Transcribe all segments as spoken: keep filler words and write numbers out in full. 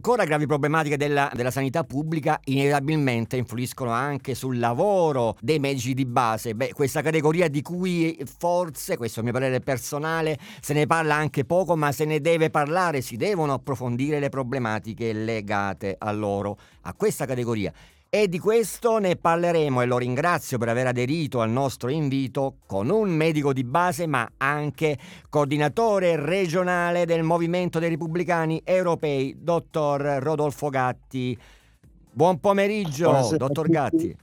ancora gravi problematiche della, della sanità pubblica inevitabilmente influiscono anche sul lavoro dei medici di base. Beh, questa categoria di cui forse, questo è il mio parere personale, se ne parla anche poco, ma se ne deve parlare, si devono approfondire le problematiche legate a loro, a questa categoria. E di questo ne parleremo, e lo ringrazio per aver aderito al nostro invito, con un medico di base ma anche coordinatore regionale del Movimento dei Repubblicani Europei, dottor Rodolfo Gatti. Buon pomeriggio, Buonasera dottor Gatti.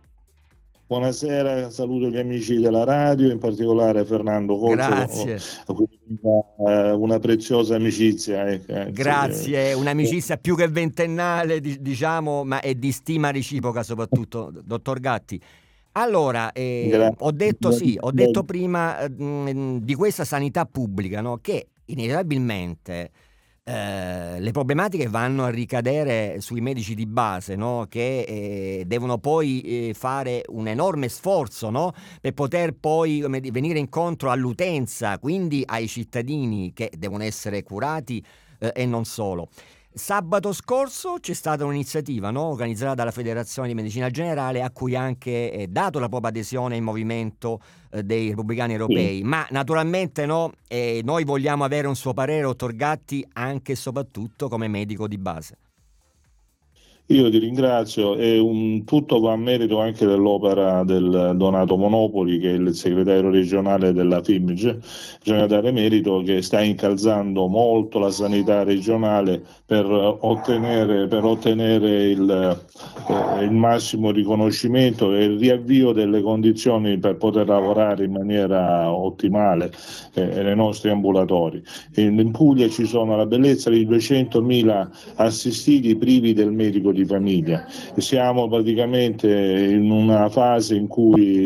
Buonasera, saluto gli amici della radio, in particolare Fernando Colzo, Grazie. a cui una preziosa amicizia. Eh, Grazie, un'amicizia più che ventennale, diciamo, ma è di stima reciproca soprattutto, dottor Gatti. Allora, eh, ho detto sì, ho detto prima eh, di questa sanità pubblica, no? Che inevitabilmente eh, le problematiche vanno a ricadere sui medici di base, no? Che eh, devono poi eh, fare un enorme sforzo, no? Per poter poi come dire, venire incontro all'utenza, quindi ai cittadini che devono essere curati eh, e non solo. Sabato scorso c'è stata un'iniziativa, no? Organizzata dalla Federazione di Medicina Generale, a cui anche è dato la propria adesione il Movimento eh, dei Repubblicani Europei, sì. Ma naturalmente no, eh, noi vogliamo avere un suo parere, dottor Gatti, anche e soprattutto come medico di base. Io ti ringrazio, e un, tutto va a merito anche dell'opera del Donato Monopoli, che è il segretario regionale della F I M G. Bisogna dare merito che sta incalzando molto la sanità regionale per ottenere, per ottenere il, eh, il massimo riconoscimento e il riavvio delle condizioni per poter lavorare in maniera ottimale eh, nei nostri ambulatori. In, in Puglia ci sono la bellezza di duecentomila assistiti privi del medico di famiglia. Siamo praticamente in una fase in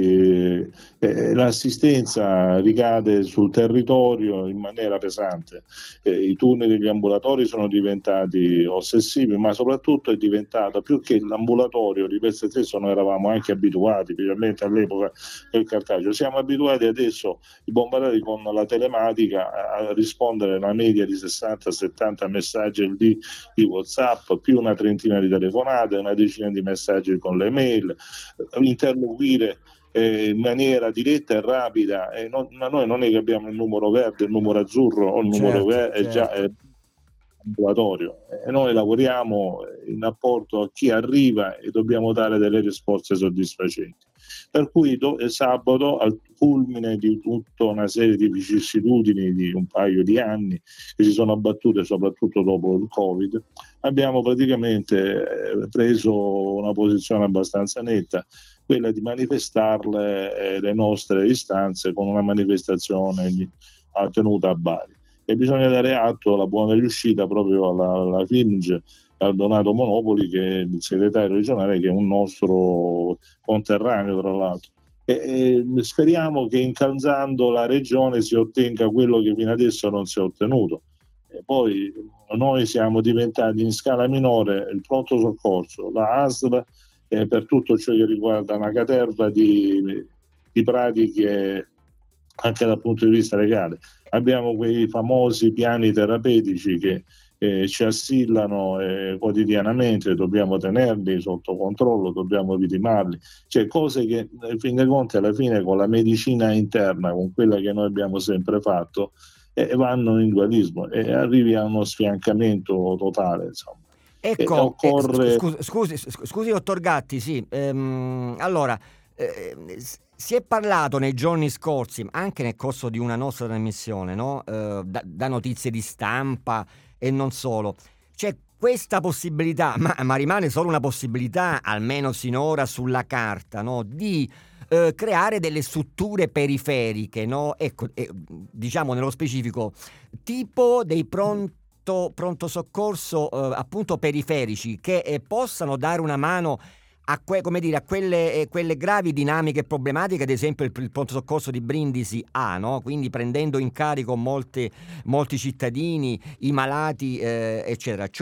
cui eh, l'assistenza ricade sul territorio in maniera pesante. Eh, I turni degli ambulatori sono diventati ossessivi, ma soprattutto è diventato, più che l'ambulatorio di per sé stesso, noi eravamo anche abituati, specialmente all'epoca del cartaceo, siamo abituati adesso i bombardati con la telematica a rispondere a una media di sessanta settanta messaggi al dì di WhatsApp, più una trentina di telefonate, una decina di messaggi con le mail, interloquire eh, in maniera diretta e rapida. E non, noi non è che abbiamo il numero verde, il numero azzurro o il numero certo, verde, certo. È già è ambulatorio, e noi lavoriamo in rapporto a chi arriva e dobbiamo dare delle risposte soddisfacenti. Per cui do, sabato, al culmine di tutta una serie di vicissitudini di un paio di anni che si sono abbattute soprattutto dopo il Covid, abbiamo praticamente preso una posizione abbastanza netta, quella di manifestarle eh, le nostre istanze con una manifestazione tenuta a Bari. E bisogna dare atto alla buona riuscita proprio alla, alla F I M G, al Donato Monopoli, che è il segretario regionale, che è un nostro conterraneo tra l'altro. E, e speriamo che incalzando la regione si ottenga quello che fino adesso non si è ottenuto. E poi noi siamo diventati in scala minore il pronto soccorso, la A S L, eh, per tutto ciò che riguarda una caterva di, di pratiche anche dal punto di vista legale. Abbiamo quei famosi piani terapeutici che eh, ci assillano eh, quotidianamente, dobbiamo tenerli sotto controllo, dobbiamo vidimarli, cioè cose che in fin dei conti alla fine con la medicina interna, con quella che noi abbiamo sempre fatto, eh, vanno in dualismo e arrivi a uno sfiancamento totale, insomma. Ecco, e occorre... eh, scusi, scusi, scusi dottor Gatti, sì, ehm, allora eh, si è parlato nei giorni scorsi, anche nel corso di una nostra trasmissione, no? eh, da, da notizie di stampa e non solo, c'è questa possibilità, ma, ma rimane solo una possibilità, almeno sinora sulla carta, no? Di eh, creare delle strutture periferiche, no? Ecco, eh, diciamo nello specifico, tipo dei pronti pronto soccorso eh, appunto periferici che eh, possano dare una mano a, que- come dire, a quelle, eh, quelle gravi dinamiche problematiche, ad esempio il, il pronto soccorso di Brindisi ha, no? Quindi prendendo in carico molti, molti cittadini, i malati, eh, eccetera. Cioè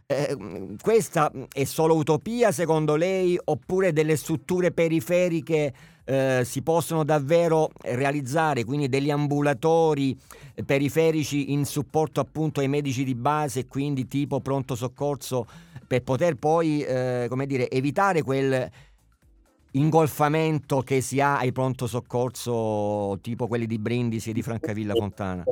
Eh, questa è solo utopia secondo lei, oppure delle strutture periferiche eh, si possono davvero realizzare, quindi degli ambulatori periferici in supporto appunto ai medici di base, quindi tipo pronto soccorso, per poter poi eh, come dire, evitare quel ingolfamento che si ha ai pronto soccorso tipo quelli di Brindisi e di Francavilla Fontana?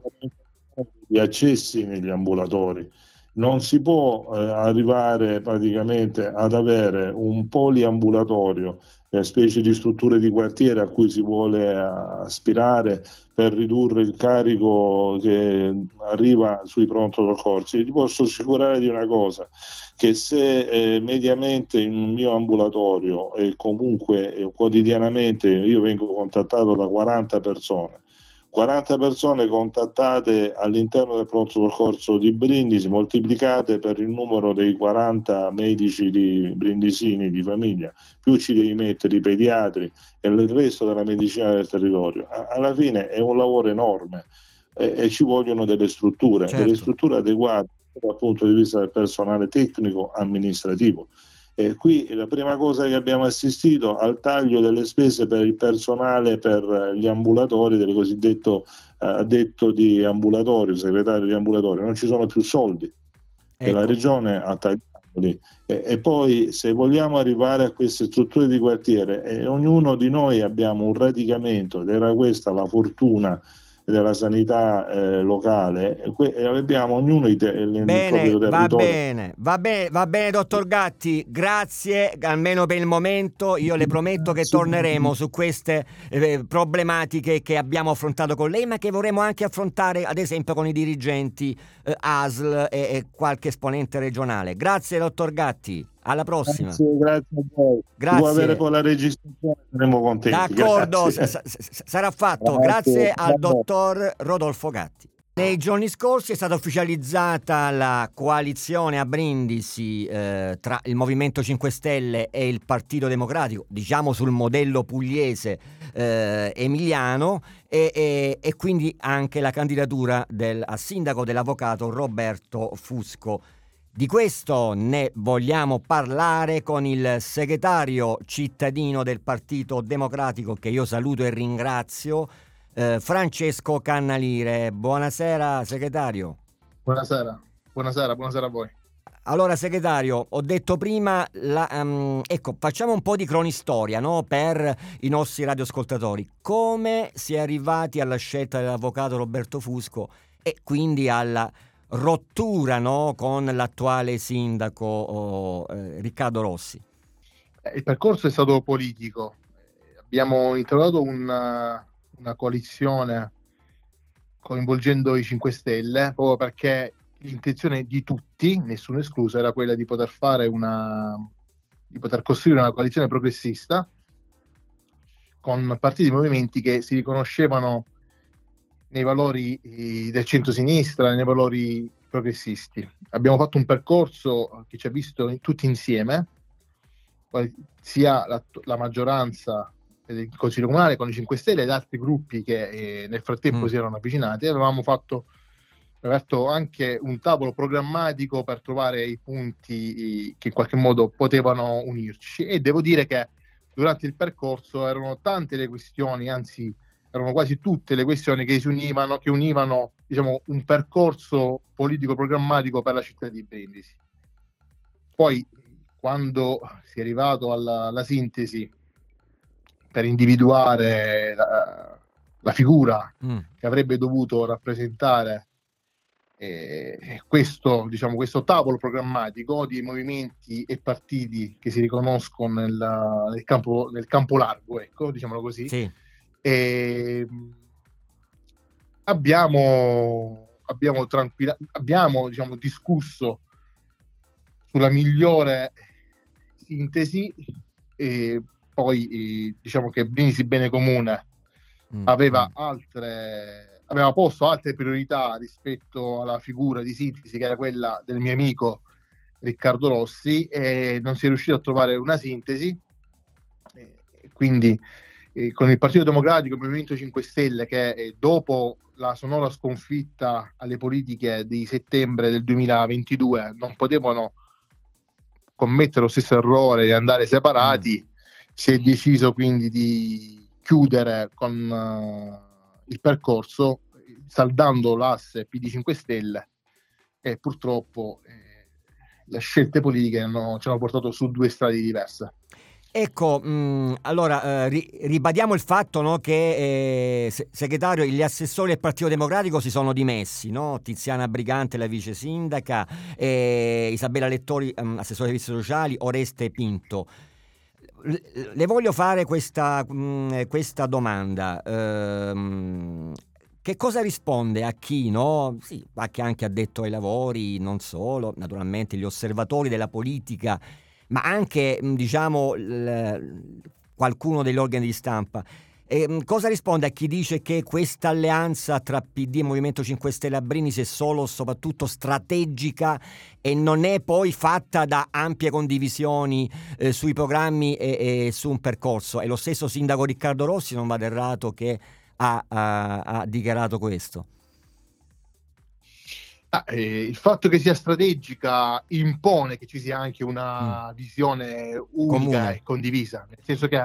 Gli accessi negli ambulatori. Non si può eh, arrivare praticamente ad avere un poliambulatorio, eh, specie di strutture di quartiere a cui si vuole aspirare per ridurre il carico che arriva sui pronto soccorsi. Ti posso assicurare di una cosa, che se eh, mediamente in un mio ambulatorio e comunque eh, quotidianamente io vengo contattato da quaranta persone, quaranta persone contattate all'interno del pronto soccorso di Brindisi, moltiplicate per il numero dei quaranta medici di brindisini di famiglia, più ci devi mettere i pediatri e il resto della medicina del territorio. Alla fine è un lavoro enorme e, e ci vogliono delle strutture, certo. delle strutture adeguate dal punto di vista del personale tecnico amministrativo. Eh, qui la prima cosa che abbiamo assistito al taglio delle spese per il personale per gli ambulatori del cosiddetto eh, addetto di ambulatorio, segretario di ambulatorio. Non ci sono più soldi, ecco. E la regione ha tagliato lì. E, e poi se vogliamo arrivare a queste strutture di quartiere, eh, ognuno di noi abbiamo un radicamento ed era questa la fortuna della sanità eh, locale, e abbiamo ognuno il, il bene, proprio territorio. Va bene, va bene, va bene, dottor Gatti, grazie almeno per il momento. Io le prometto che torneremo su queste eh, problematiche che abbiamo affrontato con lei, ma che vorremmo anche affrontare ad esempio con i dirigenti eh, A S L e, e qualche esponente regionale. Grazie dottor Gatti, alla prossima. Grazie, grazie a voi. Grazie. Si può avere poi la registrazione, saremo contenti. D'accordo, s- s- sarà fatto. Grazie, grazie al dottor Rodolfo Gatti. Nei giorni scorsi è stata ufficializzata la coalizione a Brindisi eh, tra il Movimento cinque Stelle e il Partito Democratico, diciamo sul modello pugliese eh, emiliano, e, e, e quindi anche la candidatura del, a sindaco dell'avvocato Roberto Fusco. Di questo ne vogliamo parlare con il segretario cittadino del Partito Democratico, che io saluto e ringrazio, eh, Francesco Cannalire. Buonasera segretario. Buonasera, buonasera, buonasera a voi. Allora segretario, ho detto prima, la, um, ecco, facciamo un po' di cronistoria, no? Per i nostri radioascoltatori. Come si è arrivati alla scelta dell'avvocato Roberto Fusco e quindi alla rottura, no, con l'attuale sindaco oh, eh, Riccardo Rossi? Il percorso è stato politico. Abbiamo introdotto una, una coalizione coinvolgendo i cinque Stelle, proprio perché l'intenzione di tutti, nessuno escluso, era quella di poter fare una di poter costruire una coalizione progressista con partiti e movimenti che si riconoscevano nei valori del centro-sinistra, nei valori progressisti. Abbiamo fatto un percorso che ci ha visto in, tutti insieme, sia la, la maggioranza del Consiglio Comunale con i cinque Stelle ed altri gruppi che eh, nel frattempo mm. si erano avvicinati. Avevamo fatto, fatto anche un tavolo programmatico per trovare i punti che in qualche modo potevano unirci, e devo dire che durante il percorso erano tante le questioni, anzi erano quasi tutte le questioni che si univano, che univano, diciamo, un percorso politico programmatico per la città di Brindisi. Poi, quando si è arrivato alla, alla sintesi per individuare la, la figura mm. che avrebbe dovuto rappresentare eh, questo, diciamo, questo tavolo programmatico di movimenti e partiti che si riconoscono nel, nel, campo, nel campo largo, ecco, diciamolo così. Sì. E abbiamo abbiamo tranquilla abbiamo diciamo discusso sulla migliore sintesi, e poi eh, diciamo che Brindisi Bene Comune mm. aveva altre aveva posto altre priorità rispetto alla figura di sintesi che era quella del mio amico Riccardo Rossi, e non si è riuscito a trovare una sintesi, e quindi Eh, con il Partito Democratico e il Movimento cinque Stelle, che eh, dopo la sonora sconfitta alle politiche di settembre del duemilaventidue non potevano commettere lo stesso errore di andare separati, mm. si è deciso quindi di chiudere con uh, il percorso, saldando l'asse P D cinque Stelle, e purtroppo eh, le scelte politiche hanno, ci hanno portato su due strade diverse. Ecco, mh, allora eh, ri- ribadiamo il fatto, no, che eh, segretario, gli assessori del Partito Democratico si sono dimessi, no? Tiziana Brigante, la vice sindaca, eh, Isabella Lettori, um, assessore ai servizi sociali, Oreste Pinto. L- le voglio fare questa, mh, questa domanda. Ehm, che cosa risponde a chi, no? Sì, a chi anche addetto ai lavori, non solo, naturalmente gli osservatori della politica, ma anche, diciamo, l- qualcuno degli organi di stampa. E, cosa risponde a chi dice che questa alleanza tra P D e Movimento cinque Stelle a Brindisi è solo, soprattutto strategica e non è poi fatta da ampie condivisioni eh, sui programmi e, e su un percorso? È lo stesso sindaco Riccardo Rossi, non vado errato, che ha, ha, ha dichiarato questo. Ah, eh, il fatto che sia strategica impone che ci sia anche una mm. visione unica Comune. E condivisa, nel senso che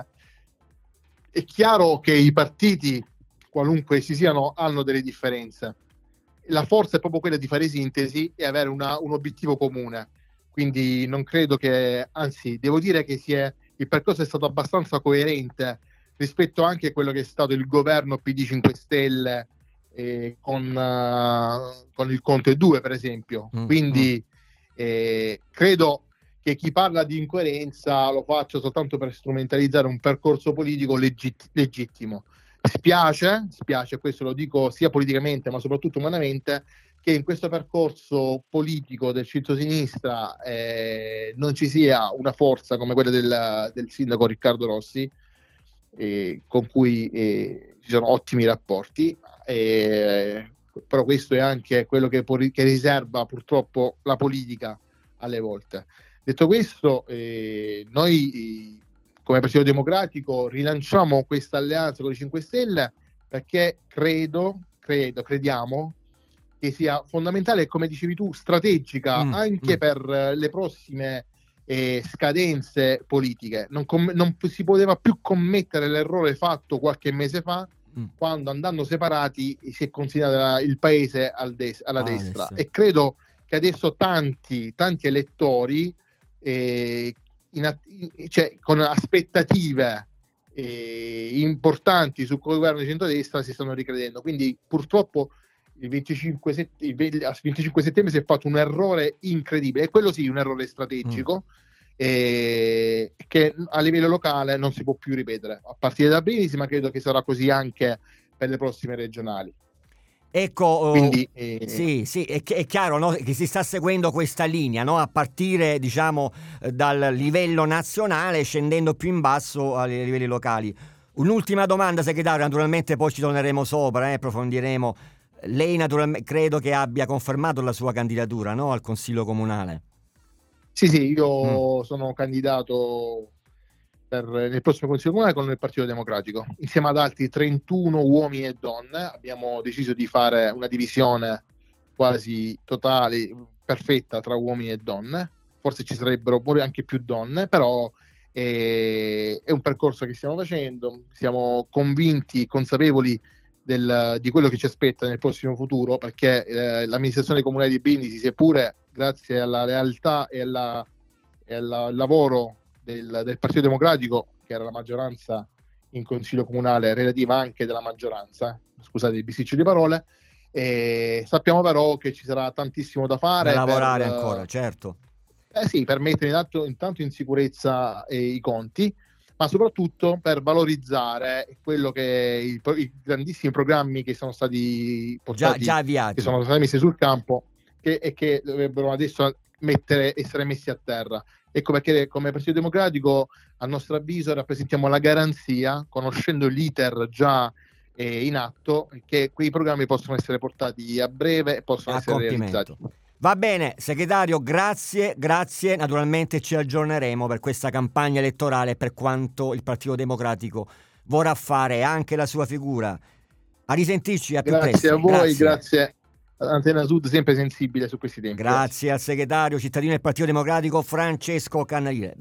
è chiaro che i partiti, qualunque si siano, hanno delle differenze. La forza è proprio quella di fare sintesi e avere una, un obiettivo comune. Quindi non credo che, anzi, devo dire che si è, il percorso è stato abbastanza coerente rispetto anche a quello che è stato il governo P D cinque Stelle eh, con, uh, con il Conte due, per esempio. Mm, Quindi mm. Eh, credo che chi parla di incoerenza lo faccia soltanto per strumentalizzare un percorso politico legit- legittimo. Spiace, spiace, questo lo dico sia politicamente ma soprattutto umanamente, che in questo percorso politico del centro-sinistra eh, non ci sia una forza come quella del, del sindaco Riccardo Rossi, eh, con cui eh, ci sono ottimi rapporti, eh, però questo è anche quello che, che riserva purtroppo la politica alle volte. Detto questo, eh, noi come Partito Democratico rilanciamo questa alleanza con i cinque Stelle perché credo, credo, crediamo che sia fondamentale e, come dicevi tu, strategica mm, anche mm. per le prossime eh, scadenze politiche. Non, com- non si poteva più commettere l'errore fatto qualche mese fa mm. quando, andando separati, si è considerato il paese al des- alla ah, destra. Adesso. E credo che adesso tanti, tanti elettori eh, in, cioè, con aspettative eh, importanti sul governo di centrodestra si stanno ricredendo. Quindi purtroppo il venticinque, set- il venticinque settembre si è fatto un errore incredibile, e quello sì, un errore strategico mm. eh, che a livello locale non si può più ripetere, a partire da Brindisi, ma credo che sarà così anche per le prossime regionali. Ecco, Quindi, eh... sì, sì, è, è chiaro, no, che si sta seguendo questa linea, no, a partire, diciamo, dal livello nazionale, scendendo più in basso ai livelli locali. Un'ultima domanda, segretario, naturalmente poi ci torneremo sopra, eh, approfondiremo. Lei naturalmente credo che abbia confermato la sua candidatura, no, al Consiglio Comunale. Sì, sì, io mm. sono candidato per nel prossimo Consiglio Comunale con il Partito Democratico, insieme ad altri trentuno uomini e donne. Abbiamo deciso di fare una divisione quasi totale, perfetta tra uomini e donne. Forse ci sarebbero anche più donne, però è, è un percorso che stiamo facendo. Siamo convinti, consapevoli del, di quello che ci aspetta nel prossimo futuro, perché eh, l'amministrazione comunale di Brindisi, seppure grazie alla lealtà e, alla, e al lavoro Del, del Partito Democratico, che era la maggioranza in Consiglio Comunale, relativa anche della maggioranza, scusate il bisticcio di parole, e sappiamo però che ci sarà tantissimo da fare, da lavorare per, ancora, certo. Eh sì, per mettere intanto, intanto in sicurezza eh, i conti, ma soprattutto per valorizzare quello che i, i grandissimi programmi che sono stati portati, già, già avviati, che sono stati messi sul campo che, e che dovrebbero adesso mettere, essere messi a terra. Ecco perché come Partito Democratico, a nostro avviso, rappresentiamo la garanzia, conoscendo l'iter già eh, in atto, che quei programmi possono essere portati a breve e possono a essere compimento. realizzati. Va bene, segretario, grazie, grazie. Naturalmente ci aggiorneremo per questa campagna elettorale, per quanto il Partito Democratico vorrà fare, anche la sua figura. A risentirci, a più grazie presto. A voi, grazie. grazie. Antena Sud sempre sensibile su questi temi. Grazie, Grazie al segretario cittadino del Partito Democratico Francesco Cannarile.